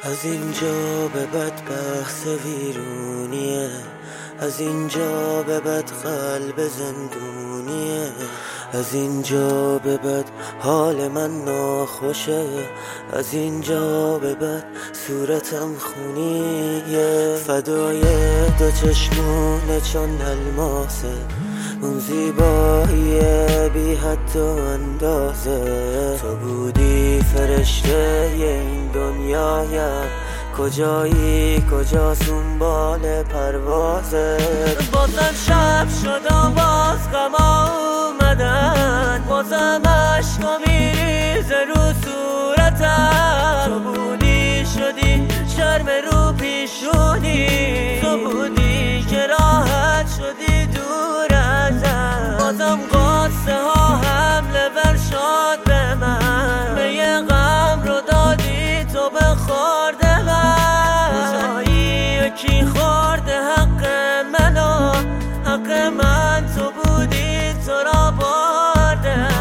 از اینجا به بعد بحث ویرونیه، از اینجا به بعد قلب زندونیه، از اینجا به بعد حال من ناخوشه، از اینجا به بعد صورتم خونیه. فدای دو چشمونه چون الماسه، اون زیبایی بی حد و اندازه. تو بودی فرشته این دنیایم، کجایی کجاست اون بال پروازه. بازم شب شد و باز غما اومدن، بازم عشقا میریزه رو صورتم. تو بودی شدی شرم رو پیشونی، تو بودی که راحت شدی دور ازم. بازم قصه ها حمله ور شد به من، به یه غم رو دادی تو به خورده من. جایی کی خورده حق منو، حق من تو بودی تو را بردم.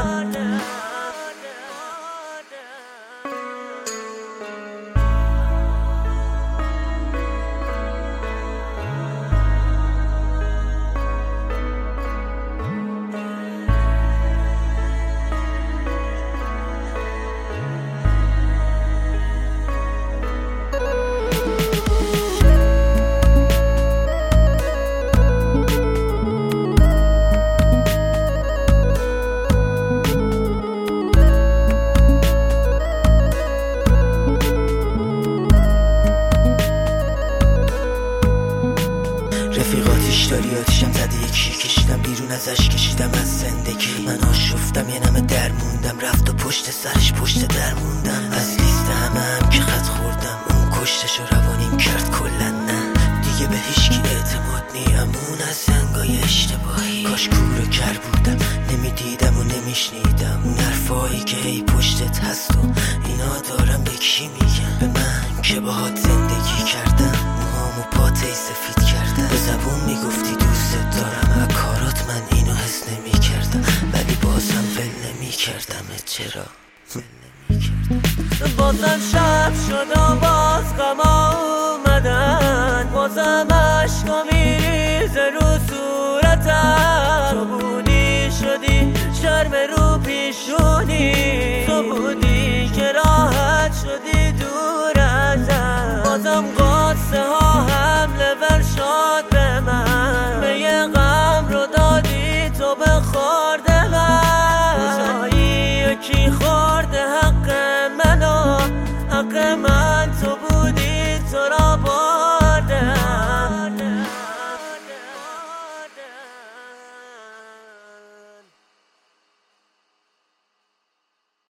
رفیقاتیش داری آتیشم زده، یکی کشیدم بیرون ازش، کشیدم از زندگی. من آشفتم یه نمه در موندم، رفت و پشت سرش پشت در موندم. از لیست همه که خط خوردم، اون کشتش و روانیم کرد کلن. نه دیگه به هیچکی اعتماد نیامون از زنگای اشتباهی. کاش کور و کر بودم، نمیدیدم و نمیشنیدم اون حرفایی که ای پشتت هست و اینا. دارم به کی میگم؟ به من که باهات زندگی کردم، موهامو پاتهی سفید کردم. به زبون میگفتی دوست دارم، کارات من اینو حس نمی کردم، ولی بازم ول نمی کردم. چرا؟ بازم شب شد و باز غما اومدن، بازم عشقا میریزه رو صورتم. تو بودی شدی شرم رو پیشونی، تو بودی که راحت شدی دور ازم. بازم قصه ها حمله ور شد به من، به یه غم رو دادی تو به خورده